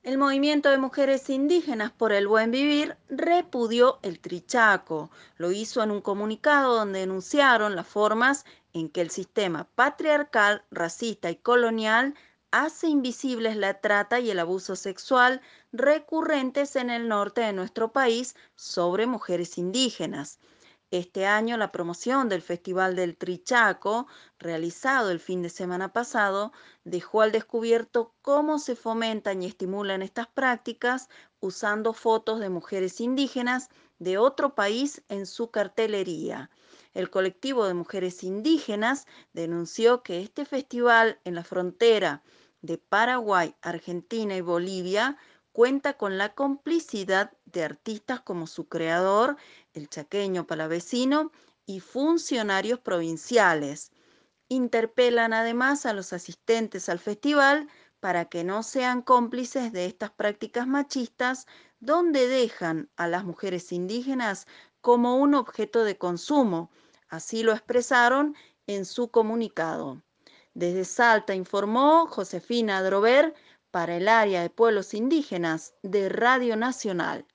El movimiento de mujeres indígenas por el buen vivir repudió el trichaco. Lo hizo en un comunicado donde denunciaron las formas en que el sistema patriarcal, racista y colonial hace invisibles la trata y el abuso sexual recurrentes en el norte de nuestro país sobre mujeres indígenas. Este año la promoción del Festival del Trichaco, realizado el fin de semana pasado, dejó al descubierto cómo se fomentan y estimulan estas prácticas usando fotos de mujeres indígenas de otro país en su cartelería. El colectivo de mujeres indígenas denunció que este festival en la frontera de Paraguay, Argentina y Bolivia cuenta con la complicidad de artistas como su creador, el chaqueño palavecino, y funcionarios provinciales. Interpelan además a los asistentes al festival para que no sean cómplices de estas prácticas machistas donde dejan a las mujeres indígenas como un objeto de consumo. Así lo expresaron en su comunicado. Desde Salta informó Josefina Drover para el área de pueblos indígenas de Radio Nacional.